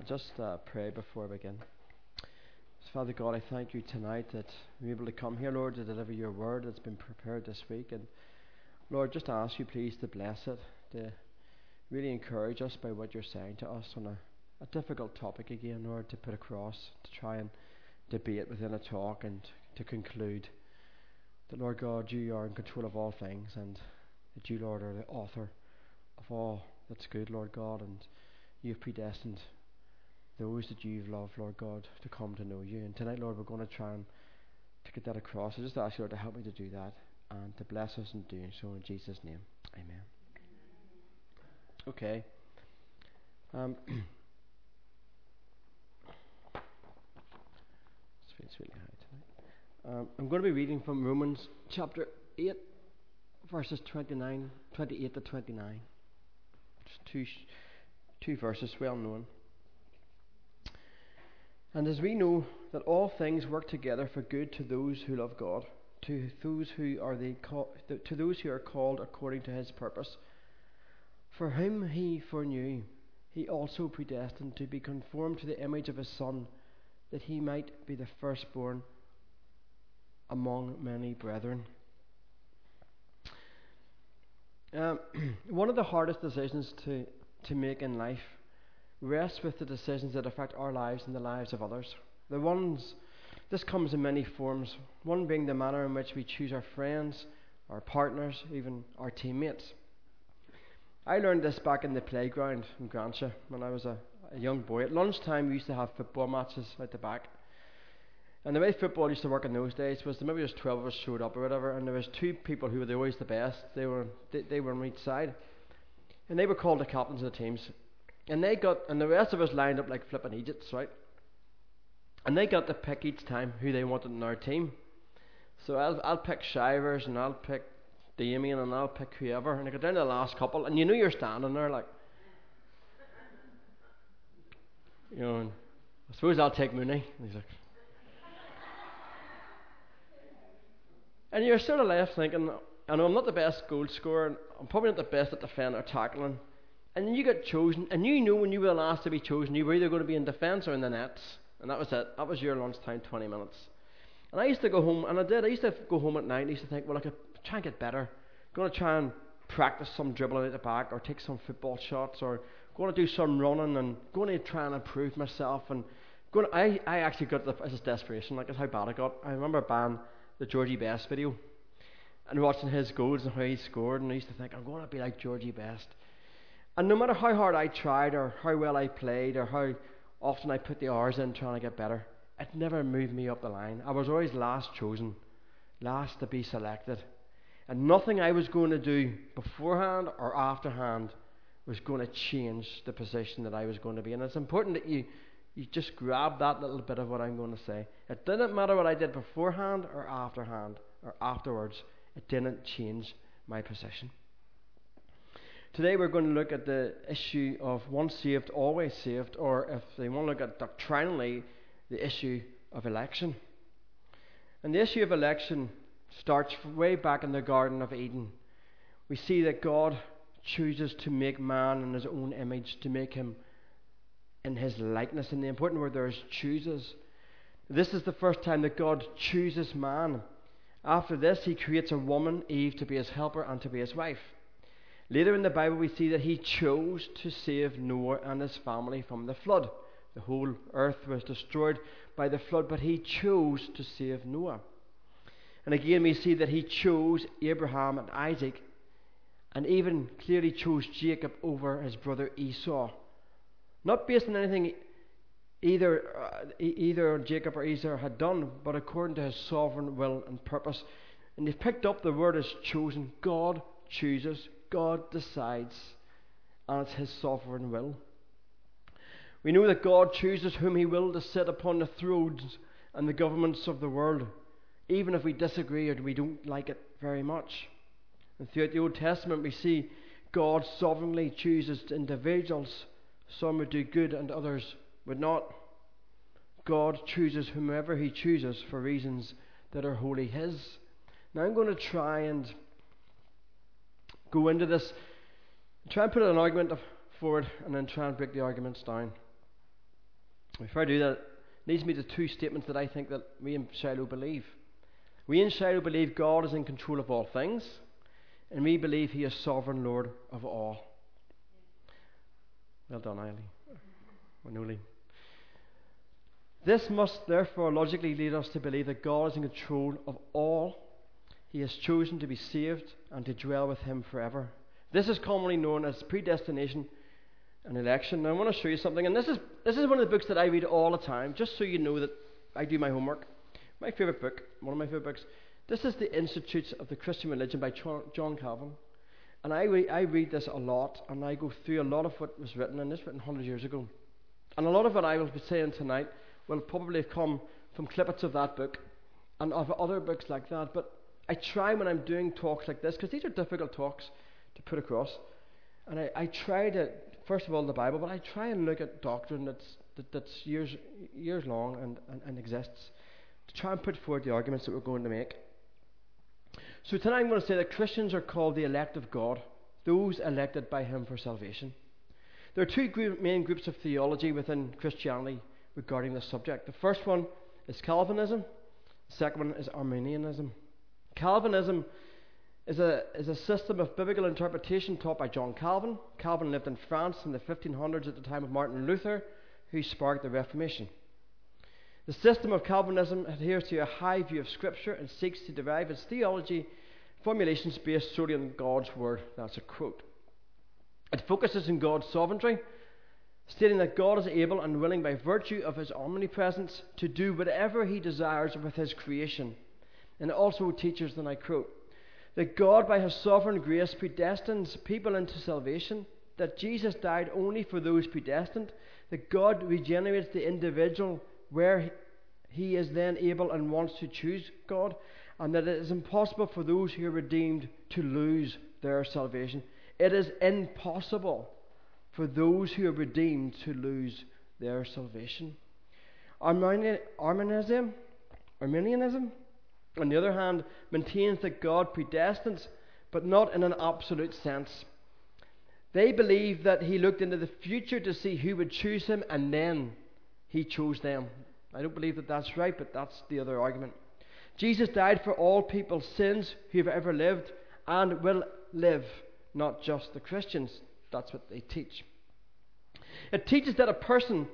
Just pray before I begin. So Father God, I thank you tonight that we're able to come here, Lord, to deliver your word that's been prepared this week. And Lord, just ask you please to bless it, to really encourage us by what you're saying to us on a difficult topic again, Lord, to put across, to try and debate within a talk and to conclude that, Lord God, you are in control of all things and that you, Lord, are the author of all that's good, Lord God, and you've predestined those that you've loved, Lord God, to come to know you. And tonight, Lord, we're going to try and to get that across. I just ask you, Lord, to help me to do that and to bless us in doing so in Jesus' name. Amen. Okay. It's really high tonight. I'm going to be reading from Romans chapter 8, verses 28 to 29. Just two verses, well known. And as we know that all things work together for good to those who love God, to those who are called according to his purpose, for whom he foreknew, he also predestined to be conformed to the image of his Son, that he might be the firstborn among many brethren. One of the hardest decisions to make in life rests with the decisions that affect our lives and the lives of others. This comes in many forms, one being the manner in which we choose our friends, our partners, even our teammates. I learned this back in the playground in Grantia when I was a young boy. At lunchtime we used to have football matches out the back. And the way football used to work in those days was that maybe just 12 of us showed up or whatever, and there was two people who were always the best. They were on each side. And they were called the captains of the teams. And the rest of us lined up like flipping Egypts, right? And they got to pick each time who they wanted in our team. So I'll pick Shivers, and I'll pick Damien, and I'll pick whoever. And I got down to the last couple, and you know you're standing there like, and I suppose I'll take Mooney. And he's like, and you're sort of left thinking, I know I'm not the best goal scorer, and I'm probably not the best at defending or tackling. And then you get chosen, and you know when you were the last to be chosen, you were either going to be in defence or in the nets. And that was it. That was your lunchtime, 20 minutes. And I used to go home, and I used to go home at night and I used to think, well, I could try and get better. I'm going to try and practice some dribbling at the back, or take some football shots, or going to do some running, and going to try and improve myself. And I actually got this desperation, like that's how bad I got. I remember buying the Georgie Best video and watching his goals and how he scored, and I used to think, I'm going to be like Georgie Best. And no matter how hard I tried, or how well I played, or how often I put the hours in trying to get better, it never moved me up the line. I was always last chosen, last to be selected. And nothing I was going to do beforehand or afterhand was going to change the position that I was going to be in. And it's important that you just grab that little bit of what I'm going to say. It didn't matter what I did beforehand or afterhand or afterwards. It didn't change my position. Today we're going to look at the issue of once saved, always saved, or if they want to look at doctrinally, the issue of election. And the issue of election starts way back in the Garden of Eden. We see that God chooses to make man in his own image, to make him in his likeness. And the important word there is chooses. This is the first time that God chooses man. After this, he creates a woman, Eve, to be his helper and to be his wife. Later in the Bible we see that he chose to save Noah and his family from the flood. The whole earth was destroyed by the flood, but he chose to save Noah. And again we see that he chose Abraham and Isaac, and even clearly chose Jacob over his brother Esau. Not based on anything either Jacob or Esau had done, but according to his sovereign will and purpose. And they've picked up the word as chosen. God chooses. God decides, and it's his sovereign will. We know that God chooses whom he will to sit upon the thrones and the governments of the world, even if we disagree or we don't like it very much. And throughout the Old Testament we see God sovereignly chooses individuals. Some would do good and others would not. God chooses whomever he chooses for reasons that are wholly his. Now I'm going to try and go into this, try and put an argument forward, and then try and break the arguments down. Before I do that, it leads me to two statements that I think that we in Shiloh believe. We in Shiloh believe God is in control of all things, and we believe He is sovereign Lord of all. Well done, Eiley. Manoli. This must therefore logically lead us to believe that God is in control of all. He has chosen to be saved and to dwell with Him forever. This is commonly known as predestination and election. Now I want to show you something, and this is one of the books that I read all the time, just so you know that I do my homework. My favourite book, one of my favourite books. This is the Institutes of the Christian Religion by John Calvin. And I read this a lot, and I go through a lot of what was written, and this was written 100 years ago. And a lot of what I will be saying tonight will probably have come from clippets of that book and of other books like that. But I try when I'm doing talks like this, because these are difficult talks to put across, and I try to, first of all, the Bible, but I try and look at doctrine that's years long and exists, to try and put forward the arguments that we're going to make. So tonight I'm going to say that Christians are called the elect of God, those elected by Him for salvation. There are two main groups of theology within Christianity regarding this subject. The first one is Calvinism. The second one is Arminianism. Calvinism is a system of biblical interpretation taught by John Calvin. Calvin lived in France in the 1500s at the time of Martin Luther, who sparked the Reformation. The system of Calvinism adheres to a high view of Scripture and seeks to derive its theology formulations based solely on God's Word. That's a quote. It focuses on God's sovereignty, stating that God is able and willing by virtue of His omnipresence to do whatever He desires with His creation. And it also teaches, and I quote, that God by His sovereign grace predestines people into salvation, that Jesus died only for those predestined, that God regenerates the individual where he is then able and wants to choose God, and that it is impossible for those who are redeemed to lose their salvation. It is impossible for those who are redeemed to lose their salvation. Arminianism, on the other hand, maintains that God predestines, but not in an absolute sense. They believe that He looked into the future to see who would choose Him, and then He chose them. I don't believe that that's right, but that's the other argument. Jesus died for all people's sins who have ever lived and will live, not just the Christians. That's what they teach. It teaches that a person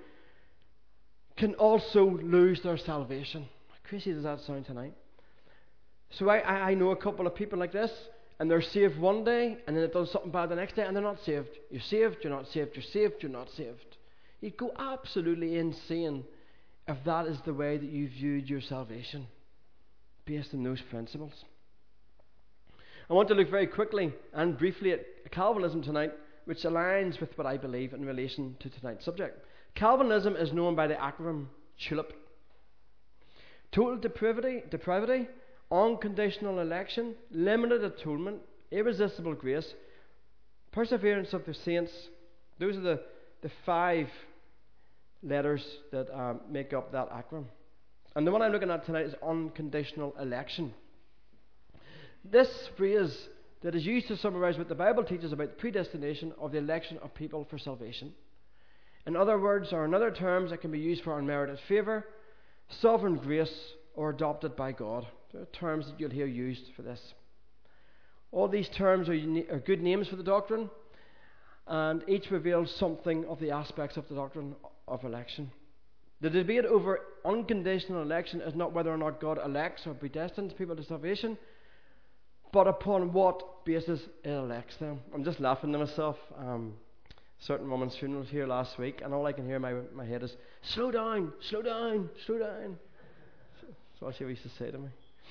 can also lose their salvation. How crazy does that sound tonight? So I know a couple of people like this, and they're saved one day, and then it does something bad the next day, and they're not saved. You're saved, you're not saved, you're saved, you're not saved. You'd go absolutely insane if that is the way that you viewed your salvation, based on those principles. I want to look very quickly and briefly at Calvinism tonight, which aligns with what I believe in relation to tonight's subject. Calvinism is known by the acronym TULIP. Total depravity, unconditional election, limited atonement, irresistible grace, perseverance of the saints. Those are the 5 letters that make up that acronym. And the one I'm looking at tonight is unconditional election. This phrase that is used to summarize what the Bible teaches about the predestination of the election of people for salvation. In other words, or in other terms, it can be used for unmerited favour, sovereign grace, or adopted by God. There are terms that you'll hear used for this. All these terms are good names for the doctrine, and each reveals something of the aspects of the doctrine of election. The debate over unconditional election is not whether or not God elects or predestines people to salvation, but upon what basis it elects them. I'm just laughing to myself. Certain woman's funeral was here last week, and all I can hear in my head is, slow down, slow down, slow down. That's what she used to say to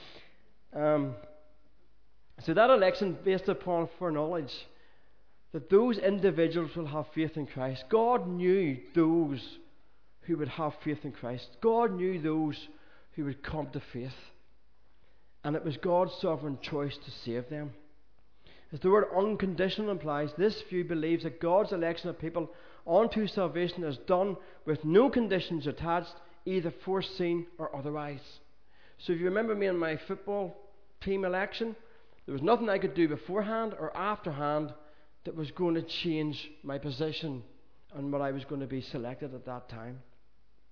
me. So that election based upon foreknowledge that those individuals will have faith in Christ. God knew those who would have faith in Christ. God knew those who would come to faith. And it was God's sovereign choice to save them. As the word unconditional implies, this view believes that God's election of people onto salvation is done with no conditions attached, either foreseen or otherwise. So if you remember me in my football team election, there was nothing I could do beforehand or afterhand that was going to change my position and what I was going to be selected at that time.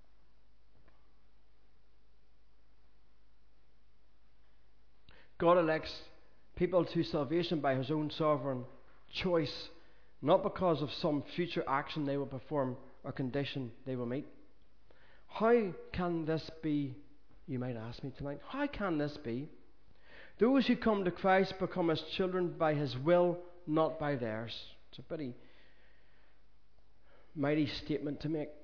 God elects people to salvation by his own sovereign choice, not because of some future action they will perform or condition they will meet. How can this be, you might ask me tonight? How can this be? Those who come to Christ become his children by his will, not by theirs. It's a pretty mighty statement to make.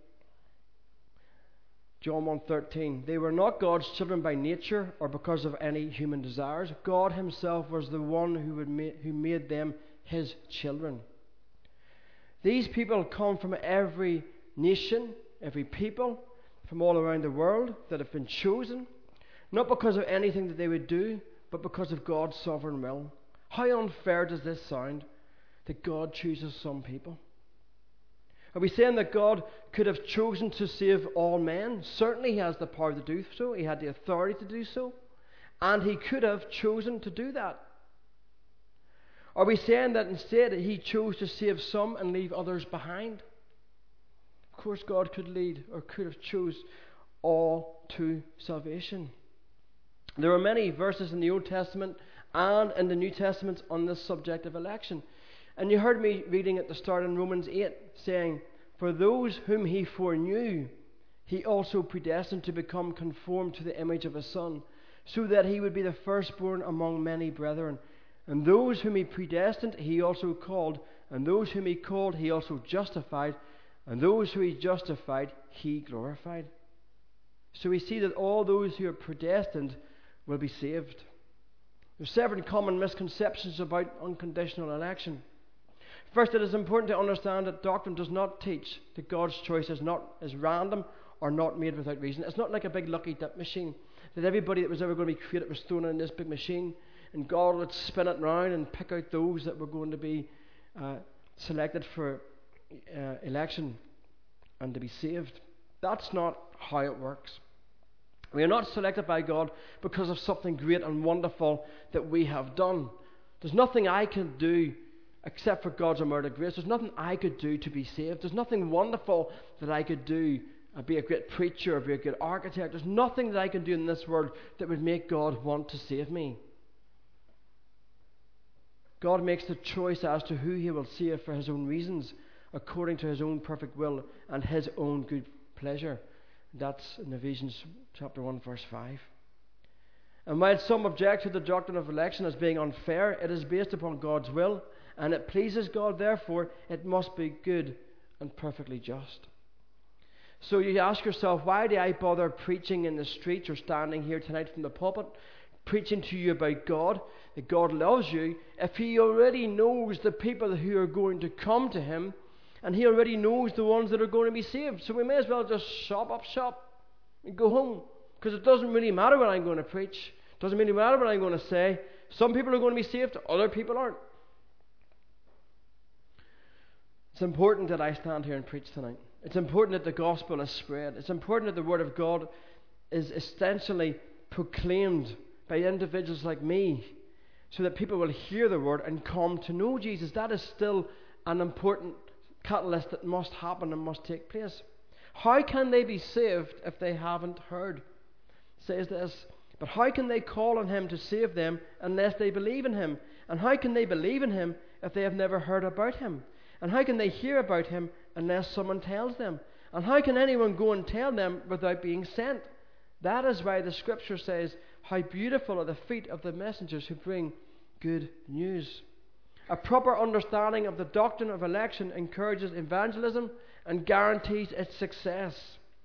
John 1:13, they were not God's children by nature or because of any human desires. God himself was the one who made them his children. These people come from every nation, every people, from all around the world that have been chosen, not because of anything that they would do, but because of God's sovereign will. How unfair does this sound, that God chooses some people? Are we saying that God could have chosen to save all men? Certainly he has the power to do so. He had the authority to do so. And he could have chosen to do that. Are we saying that instead he chose to save some and leave others behind? Of course God could lead or could have chose all to salvation. There are many verses in the Old Testament and in the New Testament on this subject of election. And you heard me reading at the start in Romans 8 saying, for those whom he foreknew, he also predestined to become conformed to the image of his Son, so that he would be the firstborn among many brethren. And those whom he predestined, he also called. And those whom he called, he also justified. And those who he justified, he glorified. So we see that all those who are predestined will be saved. There are several common misconceptions about unconditional election. First, it is important to understand that doctrine does not teach that God's choice is random or not made without reason. It's not like a big lucky dip machine, that everybody that was ever going to be created was thrown in this big machine, and God would spin it round and pick out those that were going to be selected for election and to be saved. That's not how it works. We are not selected by God because of something great and wonderful that we have done. There's nothing I can do except for God's unmerited grace. There's nothing I could do to be saved. There's nothing wonderful that I could do, be a great preacher, or be a good architect. There's nothing that I can do in this world that would make God want to save me. God makes the choice as to who he will save for his own reasons, according to his own perfect will and his own good pleasure. That's in Ephesians chapter 1 verse 5. And while some object to the doctrine of election as being unfair, it is based upon God's will, and it pleases God, therefore it must be good and perfectly just. So you ask yourself, why do I bother preaching in the streets or standing here tonight from the pulpit, preaching to you about God, that God loves you, if he already knows the people who are going to come to him, and he already knows the ones that are going to be saved? So we may as well just shop and go home, because it doesn't really matter what I'm going to preach. It doesn't really matter what I'm going to say. Some people are going to be saved, other people aren't. It's important that I stand here and preach tonight. It's important that the gospel is spread. It's important that the word of God is essentially proclaimed by individuals like me, so that people will hear the word and come to know Jesus. That is still an important catalyst that must happen and must take place. How can they be saved if they haven't heard? It says this, but how can they call on him to save them unless they believe in him? And how can they believe in him if they have never heard about him? And how can they hear about him unless someone tells them? And how can anyone go and tell them without being sent? That is why the scripture says, how beautiful are the feet of the messengers who bring good news. A proper understanding of the doctrine of election encourages evangelism and guarantees its success.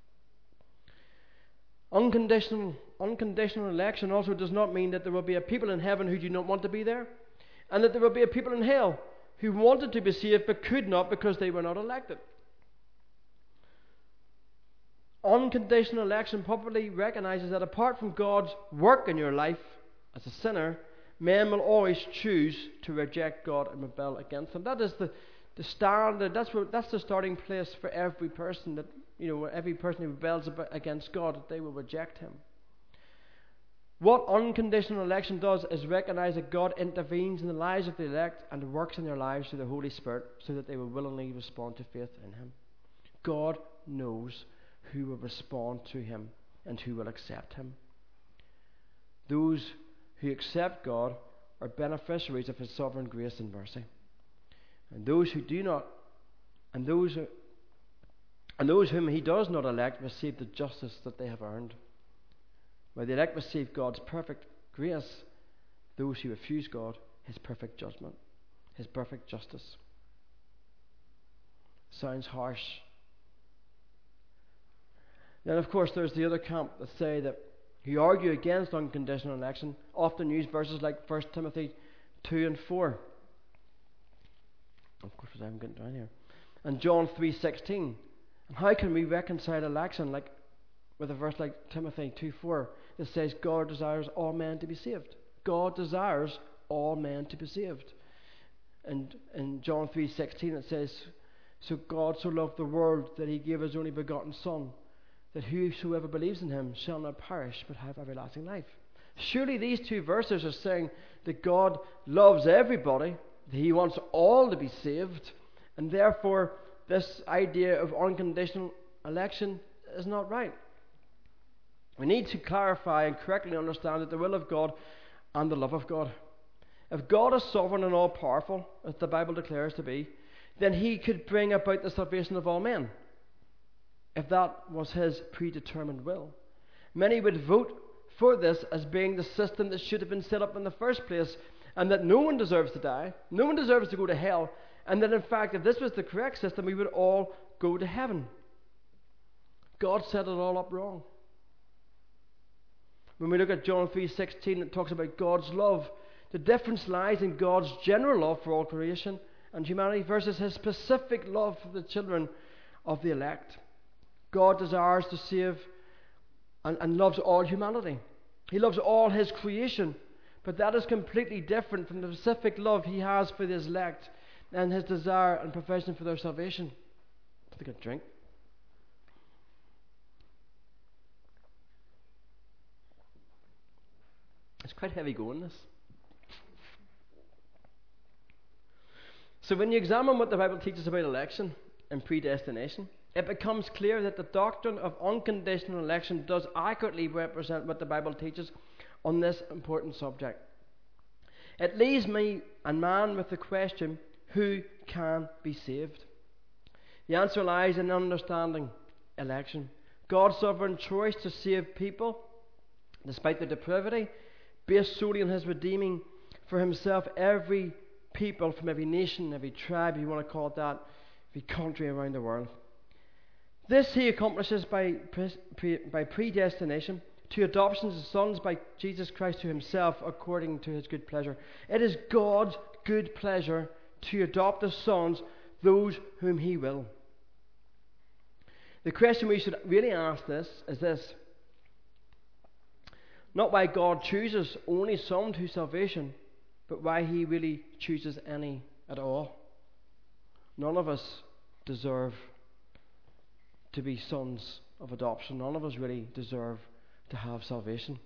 Unconditional election also does not mean that there will be a people in heaven who do not want to be there, and that there will be a people in hell who wanted to be saved but could not because they were not elected. Unconditional election probably recognizes that apart from God's work in your life as a sinner, men will always choose to reject God and rebel against him. That is the standard. That's the starting place for every person. That, every person who rebels against God, they will reject him. What unconditional election does is recognize that God intervenes in the lives of the elect and works in their lives through the Holy Spirit so that they will willingly respond to faith in him. God knows who will respond to him and who will accept him. Those who accept God are beneficiaries of his sovereign grace and mercy. And those who do not, and those whom he does not elect, receive the justice that they have earned. While the elect receive God's perfect grace, those who refuse God, his perfect judgment, his perfect justice. Sounds harsh. Then, of course, there's the other camp that say that who argue against unconditional election, often use verses like 1 Timothy 2 and 4. Of course, I haven't gotten down here. And John 3:16. And how can we reconcile election like with a verse like Timothy 2:4 that says God desires all men to be saved? God desires all men to be saved. And in John 3:16 it says, so God so loved the world that he gave his only begotten Son, that whosoever believes in him shall not perish but have everlasting life. Surely these two verses are saying that God loves everybody, that he wants all to be saved, and therefore this idea of unconditional election is not right. We need to clarify and correctly understand that the will of God and the love of God. If God is sovereign and all powerful, as the Bible declares to be, then he could bring about the salvation of all men, if that was his predetermined will. Many would vote for this as being the system that should have been set up in the first place, and that no one deserves to die, no one deserves to go to hell, and that in fact if this was the correct system we would all go to heaven. God set it all up wrong. When we look at John 3:16, it talks about God's love. The difference lies in God's general love for all creation and humanity versus his specific love for the children of the elect. God desires to save and loves all humanity. He loves all his creation, but that is completely different from the specific love he has for his elect and his desire and provision for their salvation. Take a drink. It's quite heavy going, this. So when you examine what the Bible teaches about election and predestination, it becomes clear that the doctrine of unconditional election does accurately represent what the Bible teaches on this important subject. It leaves me and man with the question, who can be saved? The answer lies in understanding election. God's sovereign choice to save people, despite their depravity, based solely on his redeeming for himself every people from every nation, every tribe, if you want to call it that, every country around the world. This he accomplishes by predestination to adoption as sons by Jesus Christ to himself according to his good pleasure. It is God's good pleasure to adopt as sons those whom he will. The question we should really ask is this: not why God chooses only some to salvation, but why he really chooses any at all. None of us deserve to be sons of adoption. None of us really deserve to have salvation.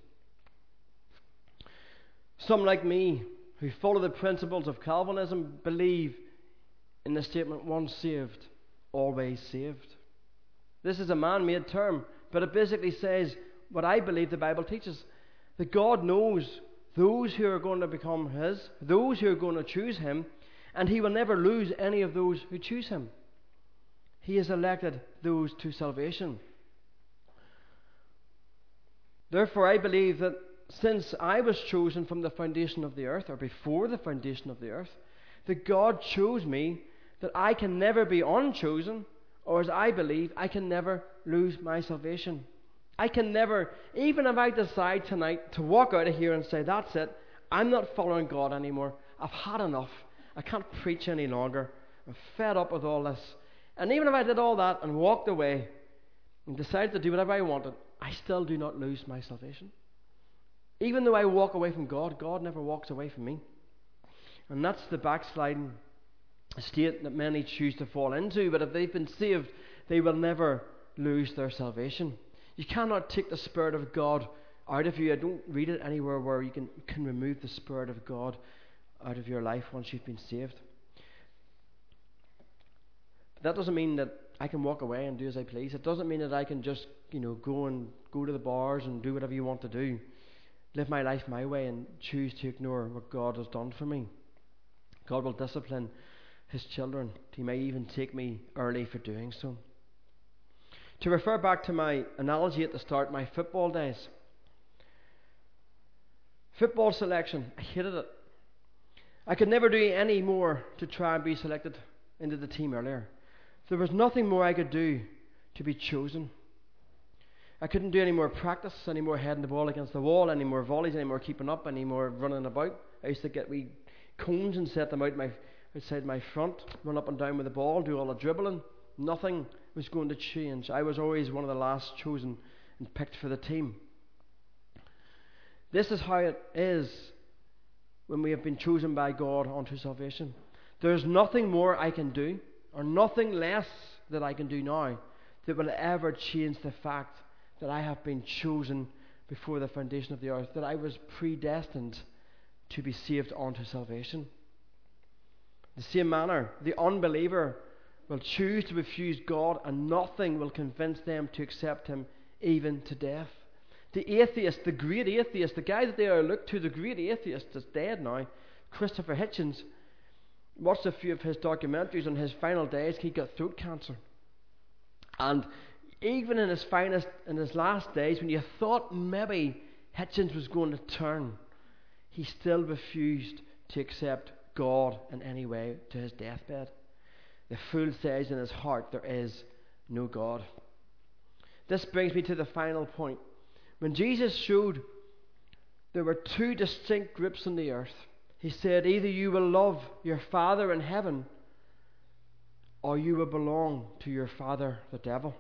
Some, like me, who follow the principles of Calvinism, believe in the statement, once saved, always saved. This is a man-made term, but it basically says what I believe the Bible teaches, that God knows those who are going to become his, those who are going to choose him, and he will never lose any of those who choose him. He has elected those to salvation. Therefore, I believe that since I was chosen from the foundation of the earth, or before the foundation of the earth, that God chose me, that I can never be unchosen, or as I believe, I can never lose my salvation. I can never, even if I decide tonight to walk out of here and say, that's it, I'm not following God anymore, I've had enough, I can't preach any longer, I'm fed up with all this. And even if I did all that and walked away and decided to do whatever I wanted, I still do not lose my salvation. Even though I walk away from God, God never walks away from me. And that's the backsliding state that many choose to fall into. But if they've been saved, they will never lose their salvation. You cannot take the Spirit of God out of you. I don't read it anywhere where you can remove the Spirit of God out of your life once you've been saved. But that doesn't mean that I can walk away and do as I please. It doesn't mean that I can just, go to the bars and do whatever you want to do. live my life my way and choose to ignore what God has done for me. God will discipline His children. He may even take me early for doing so. To refer back to my analogy at the start, my football days. Football selection, I hated it. I could never do any more to try and be selected into the team earlier. There was nothing more I could do to be chosen. I couldn't do any more practice, any more heading the ball against the wall, any more volleys, any more keeping up, any more running about. I used to get wee cones and set them outside my front, run up and down with the ball, do all the dribbling. Nothing was going to change. I was always one of the last chosen and picked for the team. This is how it is when we have been chosen by God unto salvation. There's nothing more I can do, or nothing less that I can do now, that will ever change the fact that I have been chosen before the foundation of the earth, that I was predestined to be saved unto salvation. In the same manner, the unbeliever will choose to refuse God, and nothing will convince them to accept Him, even to death. The atheist, the great atheist, the guy that they are looked to, the great atheist that's dead now, Christopher Hitchens, watched a few of his documentaries. On his final days, he got throat cancer. And even in his last days, when you thought maybe Hitchens was going to turn, he still refused to accept God in any way to his deathbed. The fool says in his heart, there is no God. This brings me to the final point. When Jesus showed there were two distinct groups on the earth, He said, either you will love your Father in heaven, or you will belong to your father, the devil.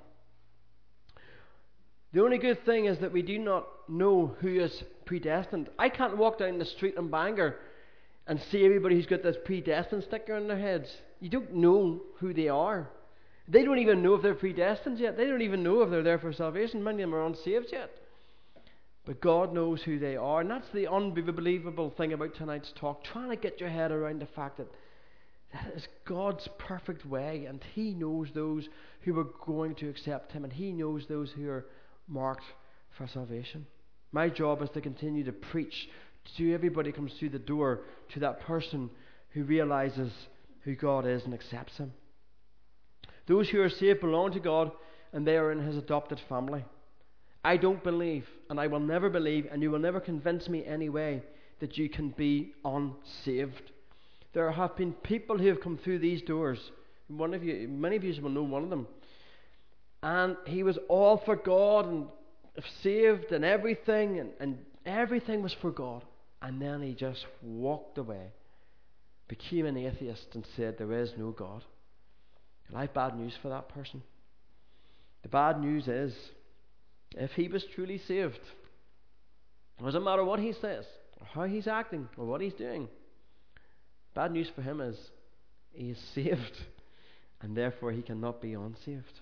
The only good thing is that we do not know who is predestined. I can't walk down the street in Bangor and see everybody who's got this predestined sticker on their heads. You don't know who they are. They don't even know if they're predestined yet. They don't even know if they're there for salvation. Many of them are unsaved yet. But God knows who they are. And that's the unbelievable thing about tonight's talk. Trying to get your head around the fact that that is God's perfect way. And He knows those who are going to accept Him. And He knows those who are marked for salvation. My job is to continue to preach to everybody who comes through the door, to that person who realizes who God is and accepts Him. Those who are saved belong to God, and they are in His adopted family. I don't believe, and I will never believe, and you will never convince me anyway, that you can be unsaved. There have been people who have come through these doors. Many of you will know one of them. And he was all for God and saved and everything, and everything was for God. And then he just walked away, became an atheist, and said there is no God. And I have bad news for that person. The bad news is, if he was truly saved, it doesn't matter what he says, or how he's acting, or what he's doing. Bad news for him is, he is saved, and therefore he cannot be unsaved.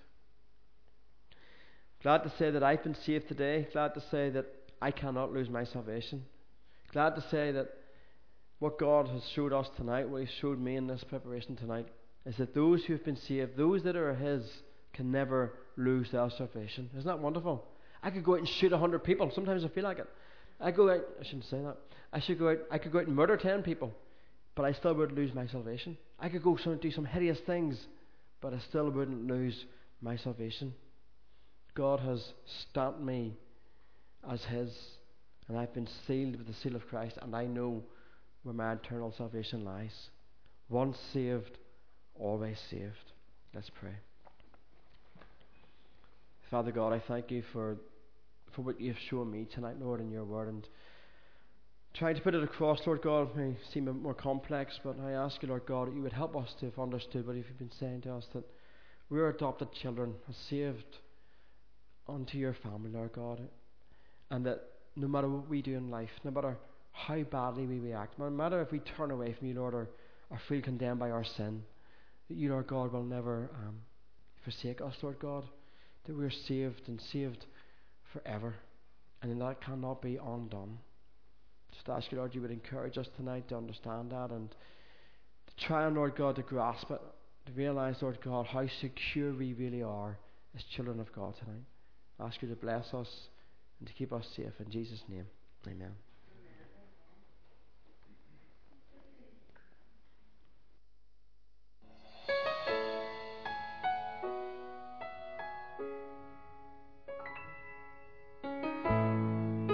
Glad to say that I've been saved today. Glad to say that I cannot lose my salvation. Glad to say that what God has showed us tonight, what He showed me in this preparation tonight, is that those who have been saved, those that are His, can never lose their salvation. Isn't that wonderful? I could go out and shoot 100 people. Sometimes I feel like it. I shouldn't say that. I could go out and murder 10 people, but I still wouldn't lose my salvation. I could go do some hideous things, but I still wouldn't lose my salvation. God has stamped me as His, and I've been sealed with the seal of Christ, and I know where my eternal salvation lies. Once saved, always saved. Let's pray. Father God, I thank You for what You have shown me tonight, Lord, in Your word, and trying to put it across, Lord God, may seem a bit more complex, but I ask You, Lord God, that You would help us to have understood what You've been saying to us, that we are adopted children, saved unto Your family, Lord God, and that no matter what we do in life, no matter how badly we react, no matter if we turn away from You, Lord, or feel condemned by our sin, that You, Lord God, will never forsake us, Lord God, that we are saved and saved forever, and that cannot be undone. Just ask You, Lord, You would encourage us tonight to understand that, and to try and, Lord God, to grasp it, to realize, Lord God, how secure we really are as children of God tonight. I ask You to bless us and to keep us safe in Jesus' name. Amen.